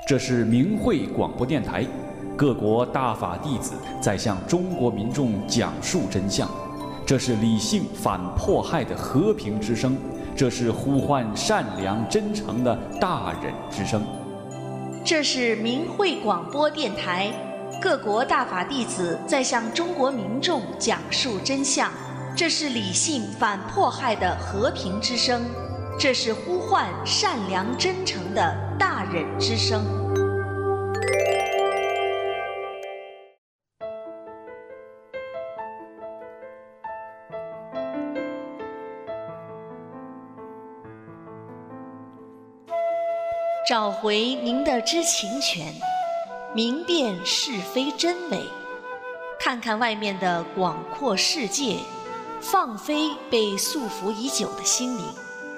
这是明慧广播电台，各国大法弟子在向中国民众讲述真相。这是理性反迫害的和平之声，这是呼唤善良真诚的大忍之声。 这是明慧广播电台，各国大法弟子在向中国民众讲述真相。这是理性反迫害的和平之声，这是呼唤善良真诚的大忍之声。找回您的知情权，明辨是非真伪，看看外面的广阔世界，放飞被束缚已久的心灵。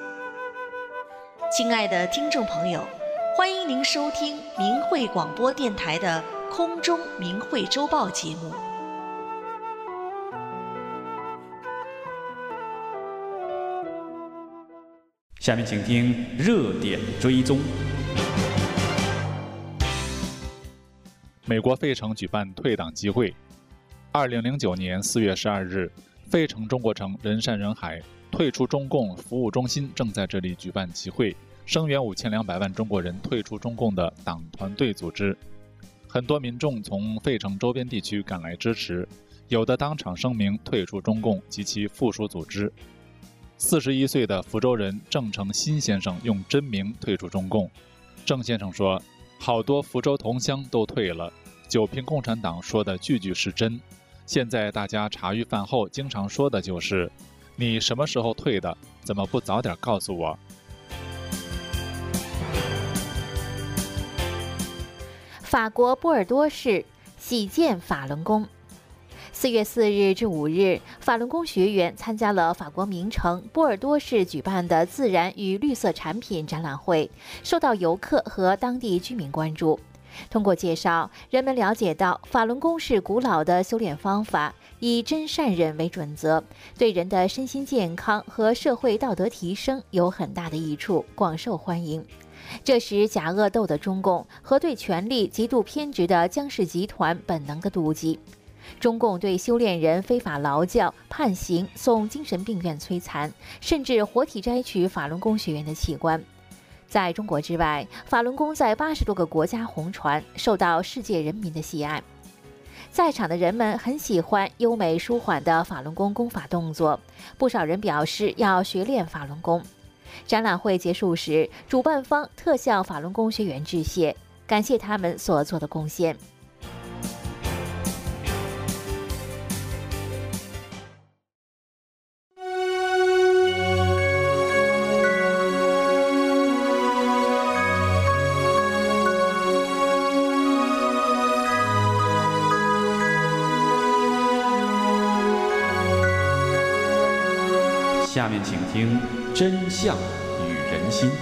亲爱的听众朋友，欢迎您收听明慧广播电台的空中明慧周报节目。 下面请听热点追踪。 美国费城举办退党集会。2009年4月12日，费城中国城人山人海，退出中共服务中心正在这里举办集会，声援5200万中国人退出中共的党团队组织。很多民众从费城周边地区赶来支持，有的当场声明退出中共及其附属组织。41岁的福州人郑成新先生用真名退出中共。郑先生说，好多福州同乡都退了，九评共产党说的句句是真。现在大家茶余饭后经常说的就是你什么时候退的，怎么不早点告诉我。 法国波尔多市喜建法轮功。4月4日至5日，法轮功学员参加了法国名城波尔多市举办的自然与绿色产品展览会，受到游客和当地居民关注。通过介绍，人们了解到法轮功是古老的修炼方法，以真善忍为准则，对人的身心健康和社会道德提升有很大的益处，广受欢迎。这使假恶斗的中共和对权力极度偏执的江氏集团本能的妒忌。中共对修炼人非法劳教、判刑、送精神病院摧残，甚至活体摘取法轮功学员的器官。在中国之外，法轮功在80多个国家红传，受到世界人民的喜爱。在场的人们很喜欢优美舒缓的法轮功功法动作，不少人表示要学练法轮功。展览会结束时，主办方特向法轮功学员致谢，感谢他们所做的贡献。 下面请听真相与人心。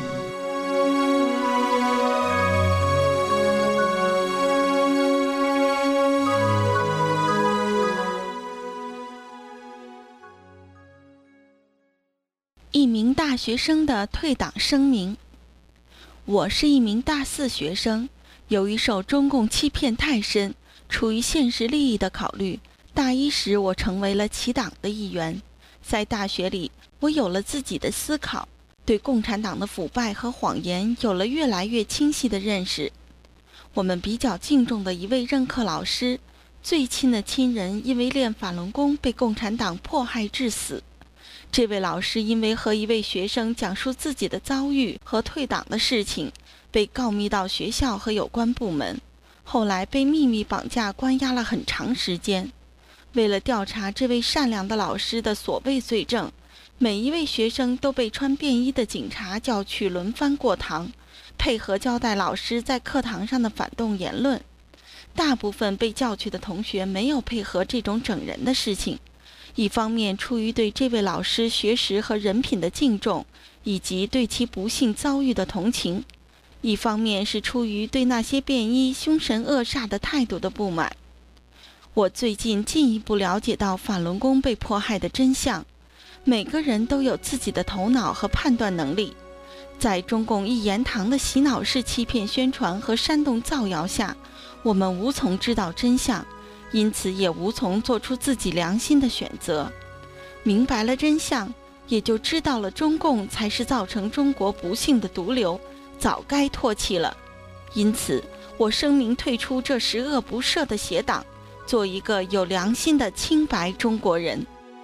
一名大学生的退党声明。我是一名大4学生，由于受中共欺骗太深，出于现实利益的考虑，大1时我成为了其党的一员。在大学里，我有了自己的思考，对共产党的腐败和谎言有了越来越清晰的认识。我们比较敬重的一位任课老师，最亲的亲人因为练法轮功被共产党迫害致死。这位老师因为和一位学生讲述自己的遭遇和退党的事情，被告密到学校和有关部门，后来被秘密绑架关押了很长时间。为了调查这位善良的老师的所谓罪证，每一位学生都被穿便衣的警察叫去轮番过堂，配合交代老师在课堂上的反动言论。大部分被叫去的同学没有配合这种整人的事情，一方面出于对这位老师学识和人品的敬重，以及对其不幸遭遇的同情；一方面是出于对那些便衣凶神恶煞的态度的不满。我最近进一步了解到法轮功被迫害的真相。每个人都有自己的头脑和判断能力， 在中共一言堂的洗脑式欺骗宣传和煽动造谣下，我们无从知道真相，因此也无从做出自己良心的选择。明白了真相，也就知道了中共才是造成中国不幸的毒瘤，早该唾弃了。因此，我声明退出这十恶不赦的邪党，做一个有良心的清白中国人。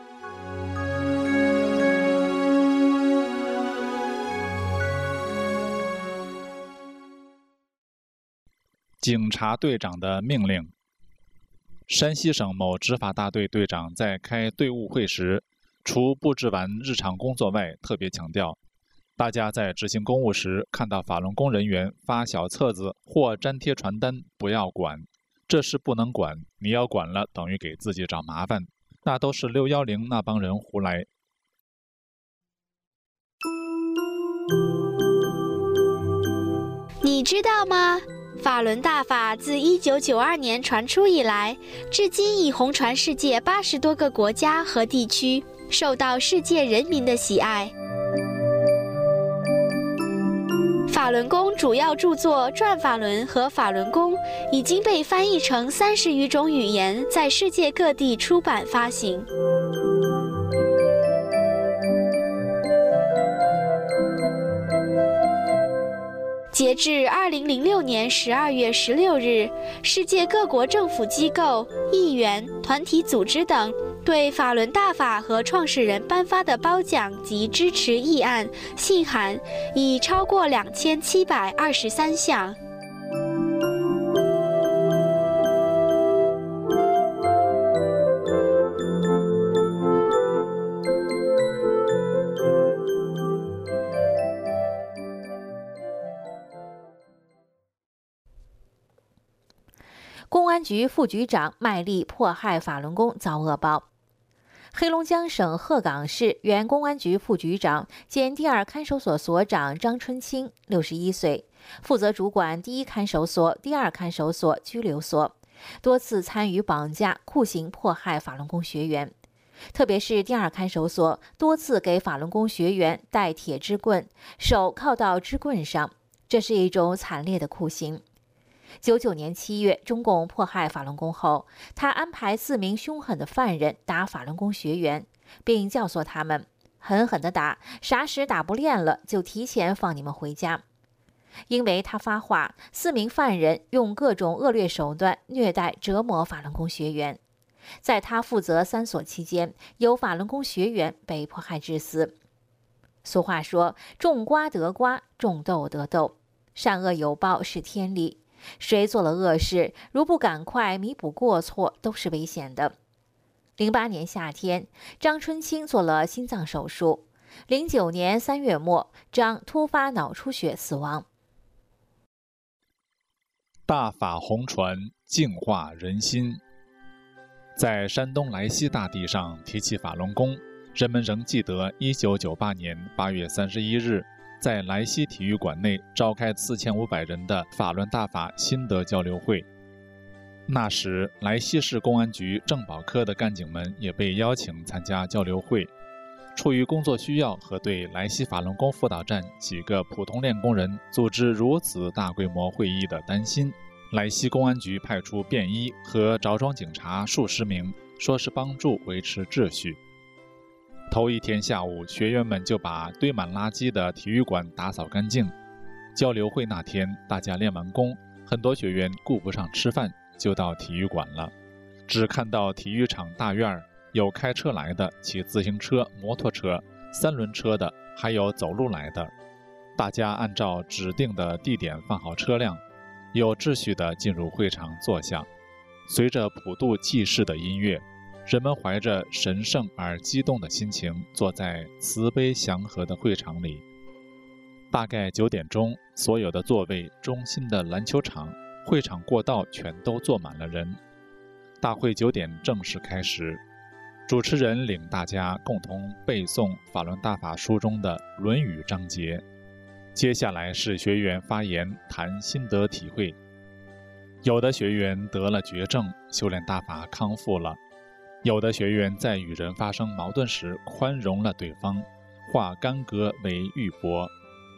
警察队长的命令。山西省某执法大队队长在开队务会时，除布置完日常工作外，特别强调，大家在执行公务时看到法轮功人员发小册子或粘贴传单，不要管，这事不能管，你要管了等于给自己找麻烦，那都是610那帮人胡来。 你知道吗？法轮大法自1992年传出以来，至今已红传世界80多个国家和地区，受到世界人民的喜爱。法轮功主要著作《转法轮》和《法轮功》已经被翻译成30余种语言，在世界各地出版发行。截至2006年12月16日，世界各国政府机构、议员、团体组织等对法轮大法和创始人颁发的褒奖及支持议案、信函已超过2723项。 公安局副局长卖力迫害法轮功遭恶报。黑龙江省鹤岗市原公安局副局长兼第2看守所所长张春清，61岁，负责主管第1看守所、第2看守所拘留所，多次参与绑架、酷刑迫害法轮功学员，特别是第2看守所多次给法轮功学员戴铁支棍，手铐到支棍上，这是一种惨烈的酷刑。99年7月，中共迫害法轮功后，他安排4名凶狠的犯人打法轮功学员，并教唆他们狠狠地打，啥时打不练了就提前放你们回家。因为他发话，4名犯人用各种恶劣手段虐待折磨法轮功学员。在他负责3所期间，有法轮功学员被迫害致死。俗话说，种瓜得瓜，种豆得豆，善恶有报是天理。谁做了恶事，如不赶快弥补过错，都是危险的。08年夏天，张春清做了心脏手术。09年3月末，张突发脑出血死亡。 大法红传，净化人心。在山东莱西大地上提起法轮功，人们仍记得1998年8月31日。在莱西体育馆内召开4500人的法轮大法心得交流会。那时，莱西市公安局政保科的干警们也被邀请参加交流会。出于工作需要和对莱西法轮功辅导站几个普通练功人组织如此大规模会议的担心，莱西公安局派出便衣和着装警察数十名，说是帮助维持秩序。头一天下午，学员们就把堆满垃圾的体育馆打扫干净。交流会那天，大家练完功，很多学员顾不上吃饭，就到体育馆了。只看到体育场大院有开车来的、骑自行车、摩托车、3轮车的，还有走路来的。大家按照指定的地点放好车辆，有秩序地进入会场坐下。随着普渡祭祀的音乐，人们怀着神圣而激动的心情，坐在慈悲祥和的会场里。大概9点钟，所有的座位中心的篮球场、会场过道全都坐满了人。大会9点正式开始，主持人领大家共同背诵法轮大法书中的《论语》章节。接下来是学员发言，谈心得体会。有的学员得了绝症，修炼大法康复了。有的学员在与人发生矛盾时宽容了对方，化干戈为玉帛。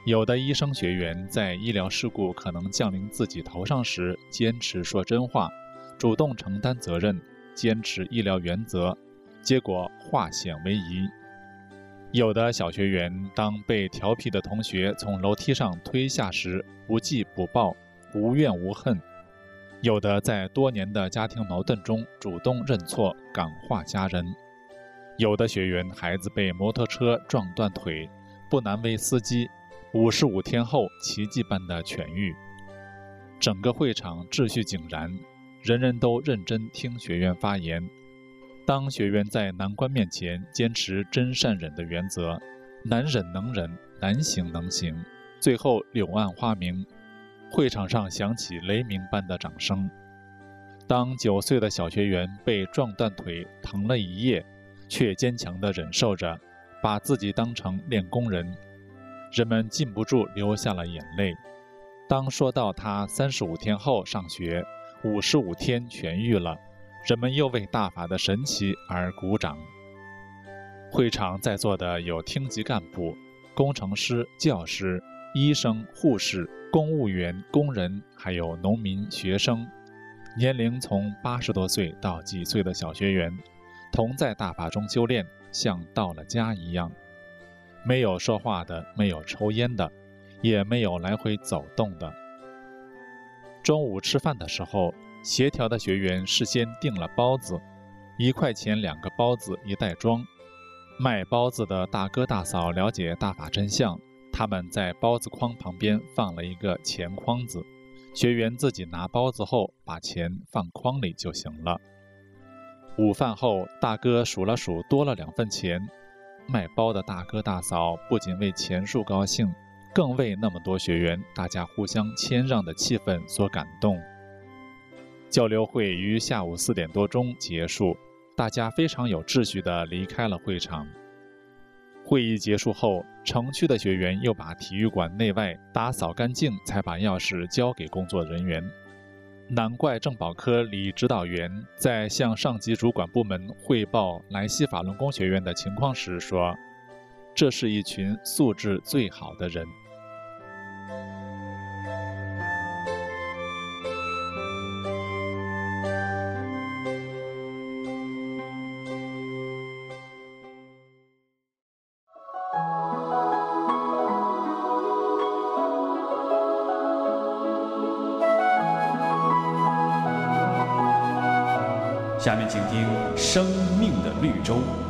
有的医生学员在医疗事故可能降临自己头上时，坚持说真话，主动承担责任，坚持医疗原则，结果化险为夷。有的小学员当被调皮的同学从楼梯上推下时，不记不报，无怨无恨。有的在多年的家庭矛盾中主动认错，感化家人。有的学员孩子被摩托车撞断腿，不难为司机，55天后奇迹般的痊愈。整个会场秩序井然，人人都认真听学员发言。当学员在难关面前坚持真善忍的原则，难忍能忍，难行能行，最后柳暗花明，会场上响起雷鸣般的掌声。当9岁的小学员被撞断腿疼了一夜，却坚强地忍受着，把自己当成练功人，人们禁不住流下了眼泪。当说到他35天后上学，55天痊愈了，人们又为大法的神奇而鼓掌。会场在座的有厅级干部、工程师、教师、医生、护士、公务员、工人，还有农民、学生，年龄从80多岁到几岁的小学员，同在大法中修炼，像到了家一样。没有说话的，没有抽烟的，也没有来回走动的。中午吃饭的时候，协调的学员事先订了包子，1块钱2个包子一袋装。卖包子的大哥大嫂了解大法真相，他们在包子筐旁边放了一个钱筐子，学员自己拿包子后把钱放筐里就行了。午饭后，大哥数了数多了2份钱，卖包的大哥大嫂不仅为钱数高兴，更为那么多学员大家互相谦让的气氛所感动。交流会于下午4点多钟结束，大家非常有秩序地离开了会场。会议结束后，城区的学员又把体育馆内外打扫干净，才把钥匙交给工作人员。难怪政保科李指导员在向上级主管部门汇报莱西法轮功学员的情况时说，这是一群素质最好的人。 下面请听《生命的绿洲》。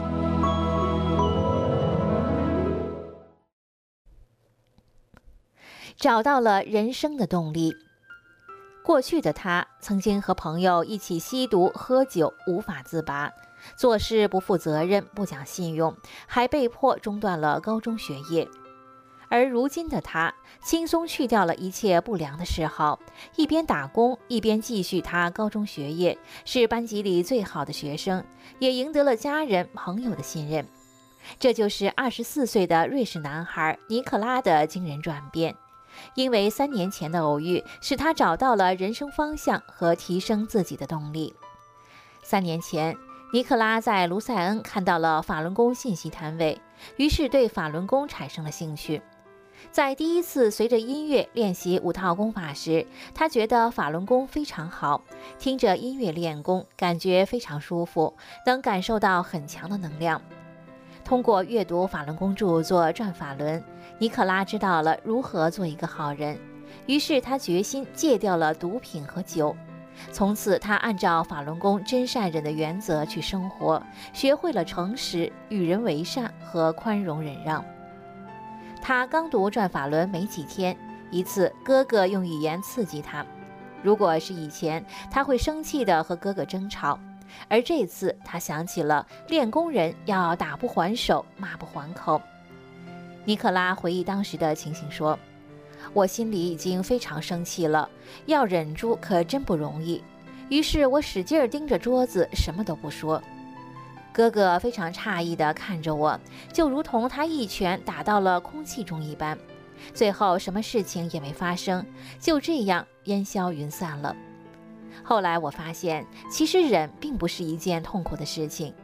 找到了人生的动力。过去的他曾经和朋友一起吸毒喝酒，无法自拔，做事不负责任，不讲信用，还被迫中断了高中学业。而如今的他轻松去掉了一切不良的嗜好，一边打工一边继续他高中学业，是班级里最好的学生，也赢得了家人朋友的信任。这就是24岁的瑞士男孩尼克拉的惊人转变。因为3年前的偶遇，使他找到了人生方向和提升自己的动力。3年前，尼克拉在卢塞恩看到了法轮功信息摊位，于是对法轮功产生了兴趣。在第一次随着音乐练习5套功法时，他觉得法轮功非常好，听着音乐练功，感觉非常舒服，能感受到很强的能量。通过阅读法轮功著作《转法轮》，尼克拉知道了如何做一个好人，于是他决心戒掉了毒品和酒。从此，他按照法轮功真善忍的原则去生活，学会了诚实、与人为善和宽容忍让。他刚读《转法轮》没几天，一次哥哥用语言刺激他。如果是以前，他会生气地和哥哥争吵，而这次他想起了练功人要打不还手，骂不还口。尼克拉回忆当时的情形说，我心里已经非常生气了，要忍住可真不容易，于是我使劲盯着桌子，什么都不说。哥哥非常诧异地看着我，就如同他一拳打到了空气中一般。最后什么事情也没发生，就这样烟消云散了。后来我发现，其实忍并不是一件痛苦的事情，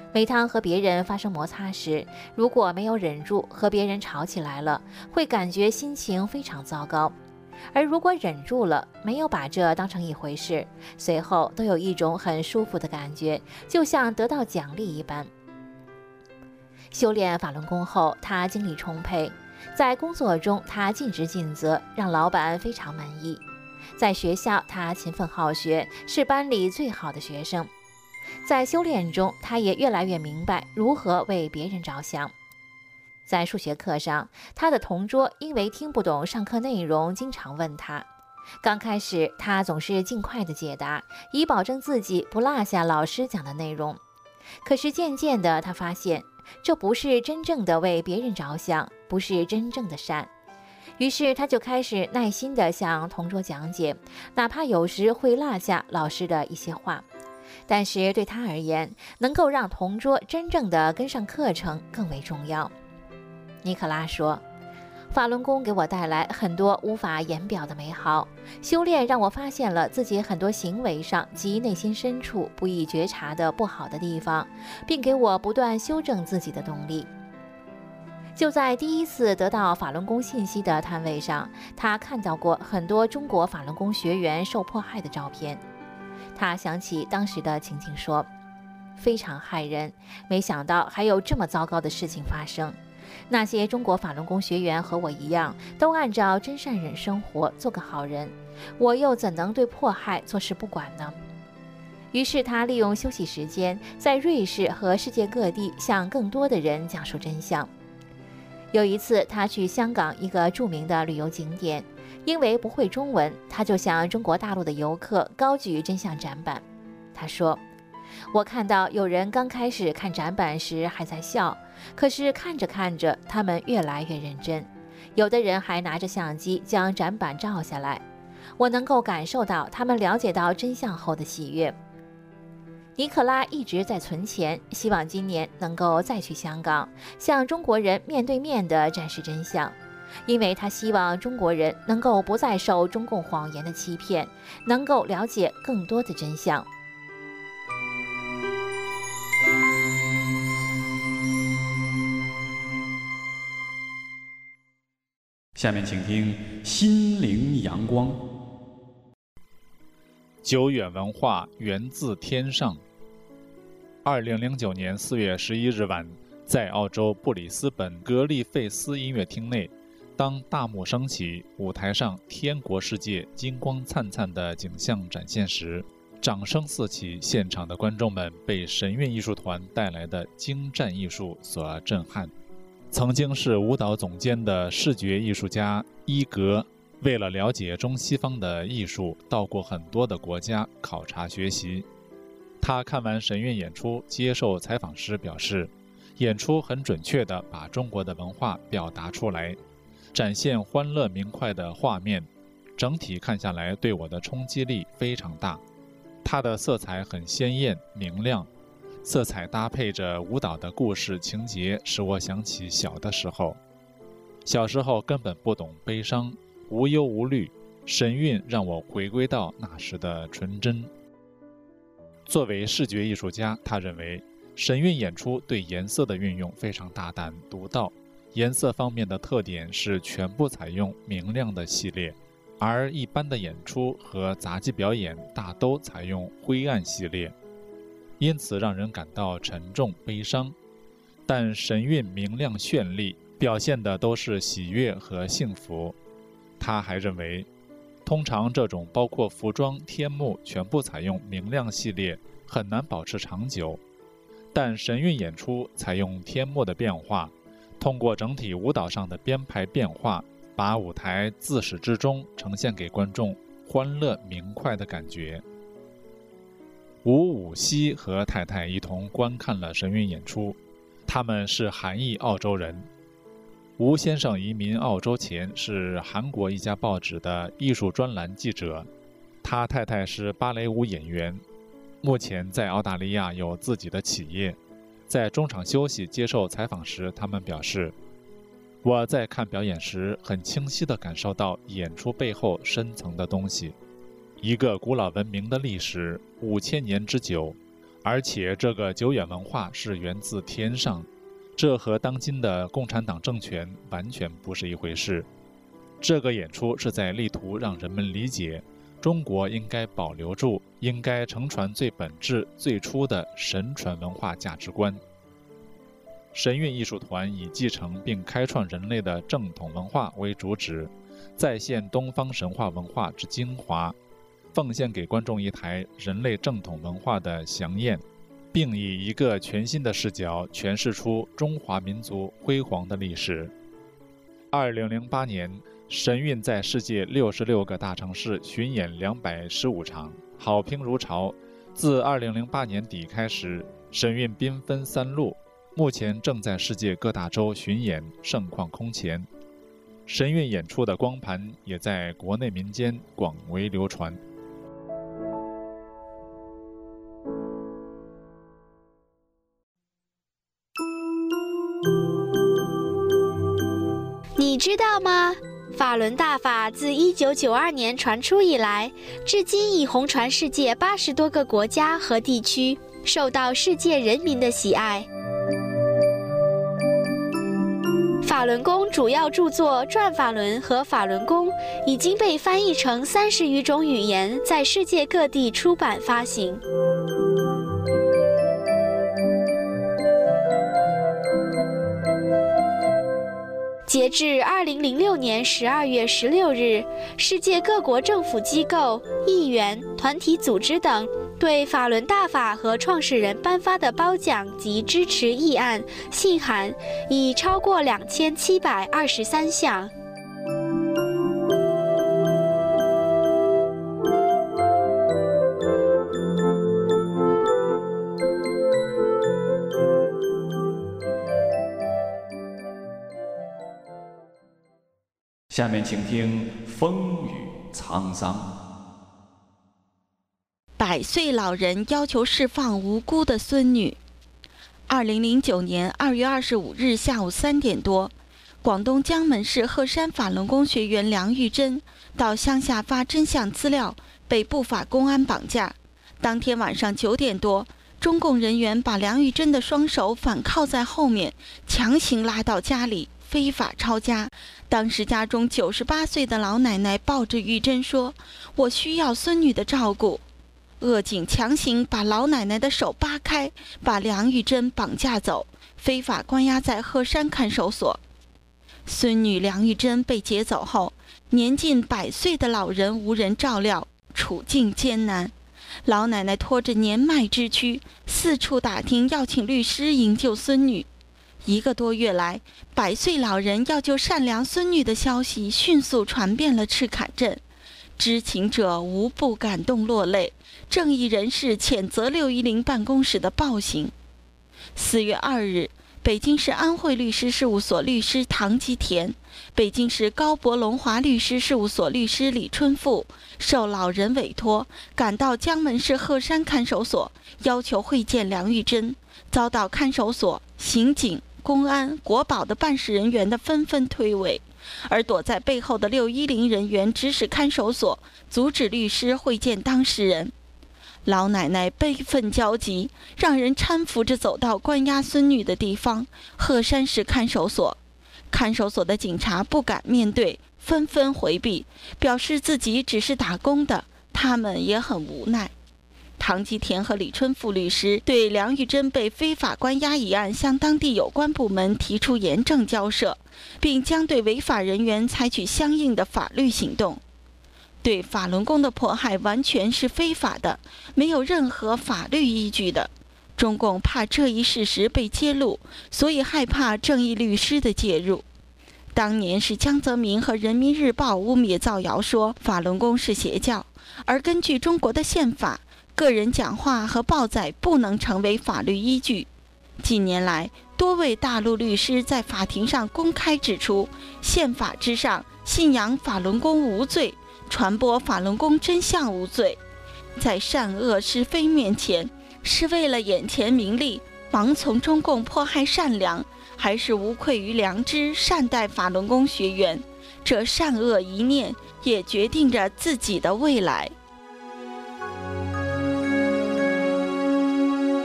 每当和别人发生摩擦时，如果没有忍住和别人吵起来了，会感觉心情非常糟糕；而如果忍住了，没有把这当成一回事，随后都有一种很舒服的感觉，就像得到奖励一般。修炼法轮功后，他精力充沛，在工作中他尽职尽责，让老板非常满意。在学校，他勤奋好学，是班里最好的学生。在修炼中，他也越来越明白如何为别人着想。在数学课上，他的同桌因为听不懂上课内容，经常问他。刚开始，他总是尽快地解答，以保证自己不落下老师讲的内容。可是渐渐的，他发现这不是真正的为别人着想，不是真正的善。于是他就开始耐心地向同桌讲解，哪怕有时会落下老师的一些话。但是对他而言，能够让同桌真正的跟上课程更为重要。尼可拉说，法轮功给我带来很多无法言表的美好，修炼让我发现了自己很多行为上及内心深处不易觉察的不好的地方，并给我不断修正自己的动力。就在第一次得到法轮功信息的摊位上，他看到过很多中国法轮功学员受迫害的照片。他想起当时的情景说，非常骇人，没想到还有这么糟糕的事情发生。那些中国法轮功学员和我一样，都按照真善忍生活，做个好人，我又怎能对迫害坐视不管呢？于是他利用休息时间，在瑞士和世界各地向更多的人讲述真相。有一次，他去香港一个著名的旅游景点，因为不会中文，他就向中国大陆的游客高举真相展板。他说，我看到有人刚开始看展板时还在笑，可是看着看着，他们越来越认真，有的人还拿着相机将展板照下来。我能够感受到他们了解到真相后的喜悦。尼可拉一直在存钱，希望今年能够再去香港，向中国人面对面地展示真相，因为他希望中国人能够不再受中共谎言的欺骗，能够了解更多的真相。 下面请听《心灵阳光》。 久远文化源自天上。2009年4月11日晚，在澳洲布里斯本格利费斯音乐厅内，当大幕升起，舞台上天国世界金光灿灿的景象展现时，掌声四起，现场的观众们被神韵艺术团带来的精湛艺术所震撼。曾经是舞蹈总监的视觉艺术家伊格，为了了解中西方的艺术，到过很多的国家考察学习。他看完神韵演出，接受采访时表示，演出很准确地把中国的文化表达出来，展现欢乐明快的画面，整体看下来对我的冲击力非常大。它的色彩很鲜艳明亮，色彩搭配着舞蹈的故事情节，使我想起小的时候。小时候根本不懂悲伤，无忧无虑，神韵让我回归到那时的纯真。作为视觉艺术家，他认为神韵演出对颜色的运用非常大胆独到，颜色方面的特点是全部采用明亮的系列，而一般的演出和杂技表演大都采用灰暗系列，因此让人感到沉重悲伤。但神韵明亮绚丽，表现的都是喜悦和幸福。他还认为，通常这种包括服装、天幕全部采用明亮系列很难保持长久，但神韵演出采用天幕的变化，通过整体舞蹈上的编排变化，把舞台自始至终呈现给观众欢乐明快的感觉。吴武熙和太太一同观看了神韵演出，他们是韩裔澳洲人。吴先生移民澳洲前是韩国一家报纸的艺术专栏记者，他太太是芭蕾舞演员，目前在澳大利亚有自己的企业。在中场休息接受采访时，他们表示，我在看表演时很清晰地感受到演出背后深层的东西。一个古老文明的历史5000年之久， 而且这个久远文化是源自天上，这和当今的共产党政权完全不是一回事。这个演出是在力图让人们理解，中国应该保留住、应该承传最本质、最初的神传文化价值观。神韵艺术团以继承并开创人类的正统文化为主旨，再现东方神话文化之精华，奉献给观众一台人类正统文化的详验，并以一个全新的视角诠释出中华民族辉煌的历史。2008年，神韵在世界66个大城市巡演215场，好评如潮。自2008年底开始，神韵兵分3路，目前正在世界各大洲巡演，盛况空前。神韵演出的光盘也在国内民间广为流传。 你知道吗？法轮大法自1992年传出以来，至今已红传世界80多个国家和地区，受到世界人民的喜爱。法轮功主要著作《转法轮》和《法轮功》已经被翻译成30余种语言，在世界各地出版发行。截至2006年12月16日，世界各国政府机构、议员、团体组织等对法轮大法和创始人颁发的褒奖及支持议案、信函已超过2723项。 下面请听风雨沧桑。 100岁老人要求释放无辜的孙女。2009年2月25日下午3点多，广东江门市鹤山法轮功学员梁玉珍到乡下发真相资料，被不法公安绑架。当天晚上9点多，中共人员把梁玉珍的双手反铐在后面，强行拉到家里，非法抄家。当时家中98岁的老奶奶抱着玉珍说：“我需要孙女的照顾。”恶警强行把老奶奶的手扒开，把梁玉珍绑架走，非法关押在鹤山看守所。孙女梁玉珍被劫走后，年近100岁的老人无人照料，处境艰难。老奶奶拖着年迈之躯，四处打听要请律师营救孙女。1个多月来，100岁老人要救善良孙女的消息迅速传遍了赤坎镇，知情者无不感动落泪。正义人士谴责610办公室的暴行。4月2日，北京市安慧律师事务所律师唐吉田，北京市高博龙华律师事务所律师李春富受老人委托，赶到江门市鹤山看守所，要求会见梁玉珍，遭到看守所、刑警、公安、国保的办事人员的纷纷推诿，而躲在背后的610人员指使看守所，阻止律师会见当事人。老奶奶悲愤交集，让人搀扶着走到关押孙女的地方——鹤山市看守所。看守所的警察不敢面对，纷纷回避，表示自己只是打工的，他们也很无奈。唐吉田和李春富律师对梁玉珍被非法关押一案向当地有关部门提出严正交涉，并将对违法人员采取相应的法律行动。对法轮功的迫害完全是非法的，没有任何法律依据的。中共怕这一事实被揭露，所以害怕正义律师的介入。当年是江泽民和人民日报污蔑造谣说法轮功是邪教，而根据中国的宪法，个人讲话和报载不能成为法律依据。近年来，多位大陆律师在法庭上公开指出，宪法之上，信仰法轮功无罪，传播法轮功真相无罪。在善恶是非面前，是为了眼前名利，盲从中共迫害善良，还是无愧于良知，善待法轮功学员？这善恶一念，也决定着自己的未来。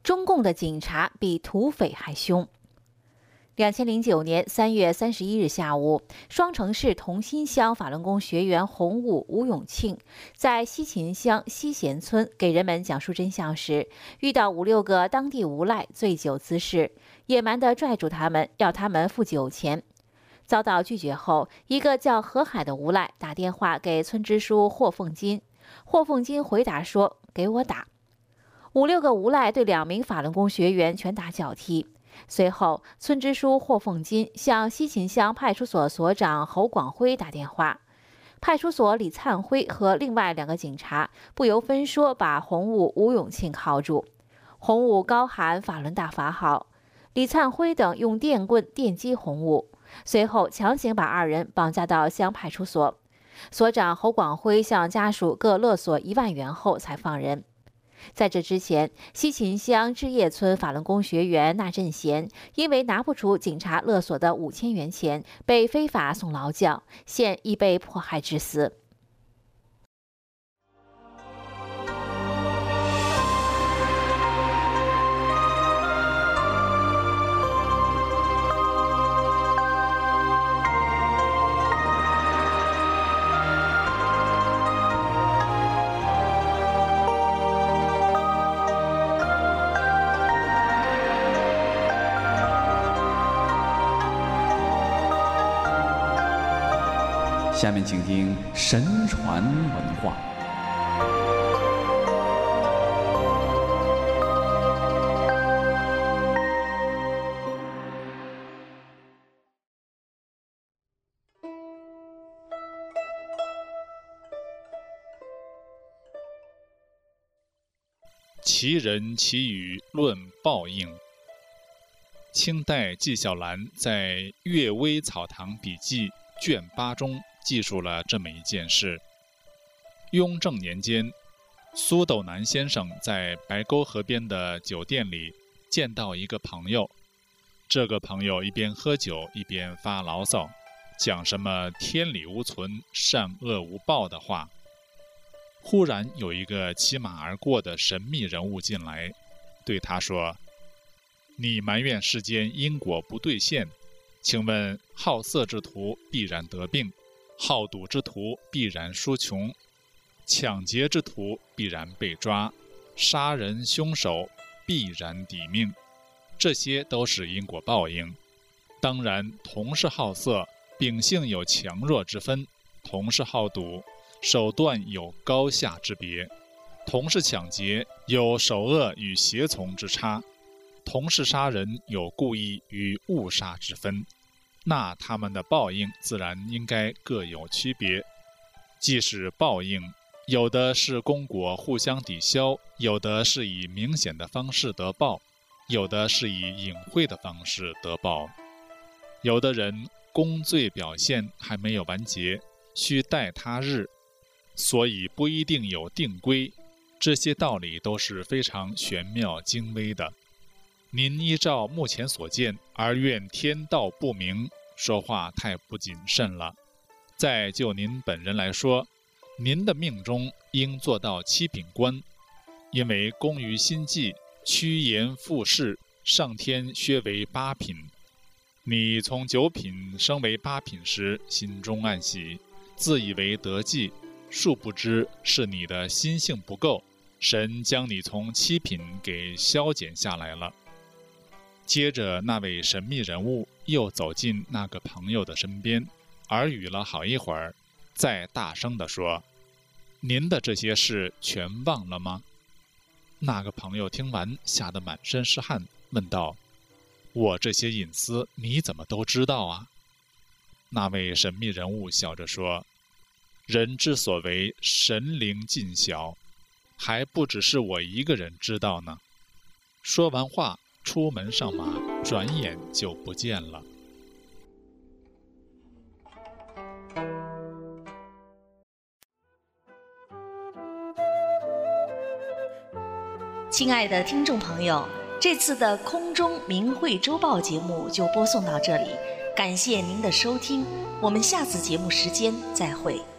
中共的警察比土匪还凶。2009年3月31日下午，双城市同心乡法轮功学员洪武、吴永庆在西秦乡西贤村给人们讲述真相时，遇到5、6个当地无赖醉酒滋事，野蛮地拽住他们，要他们付酒钱。遭到拒绝后，一个叫何海的无赖打电话给村支书霍凤金，霍凤金回答说：“给我打。”5、6个无赖对2名法轮功学员拳打脚踢。随后，村支书霍凤金向西秦乡派出所所长侯广辉打电话，派出所李灿辉和另外2个警察不由分说把洪武、吴永庆铐住。洪武高喊法轮大法好，李灿辉等用电棍电击洪武，随后强行把2人绑架到乡派出所。所长侯广辉向家属各勒索1万元后才放人。在这之前，西秦乡志业村法轮功学员纳振贤因为拿不出警察勒索的5000元钱，被非法送劳教，现已被迫害致死。 下面请听神传文化。 奇人奇语论报应。清代纪晓岚在《阅微草堂笔记》卷8中记述了这么一件事。雍正年间，苏斗南先生在白沟河边的酒店里见到一个朋友，这个朋友一边喝酒一边发牢骚，讲什么天理无存、善恶无报的话。忽然有一个骑马而过的神秘人物进来，对他说：“你埋怨世间因果不兑现，请问好色之徒必然得病，好赌之徒必然输穷，抢劫之徒必然被抓，杀人凶手必然抵命，这些都是因果报应。当然，同是好色，秉性有强弱之分；同是好赌，手段有高下之别；同是抢劫，有首恶与胁从之差；同是杀人，有故意与误杀之分。那他们的报应自然应该各有区别。即使报应，有的是功果互相抵消，有的是以明显的方式得报，有的是以隐晦的方式得报。有的人功罪表现还没有完结，需待他日，所以不一定有定规。这些道理都是非常玄妙精微的。您依照目前所见而怨天道不明，说话太不谨慎了。再就您本人来说，您的命中应做到7品官，因为功于心计，趋炎附势，上天削为8品。你从9品升为8品时，心中暗喜，自以为得计，殊不知是你的心性不够，神将你从7品给消减下来了。接着那位神秘人物又走进那个朋友的身边，耳语了好一会儿，再大声地说：“您的这些事全忘了吗？”那个朋友听完吓得满身是汗，问道：“我这些隐私你怎么都知道啊？”那位神秘人物笑着说：“人之所为神灵尽晓，还不只是我一个人知道呢。”说完话，出门上马，转眼就不见了。 亲爱的听众朋友，这次的空中明慧周报节目就播送到这里，感谢您的收听，我们下次节目时间再会。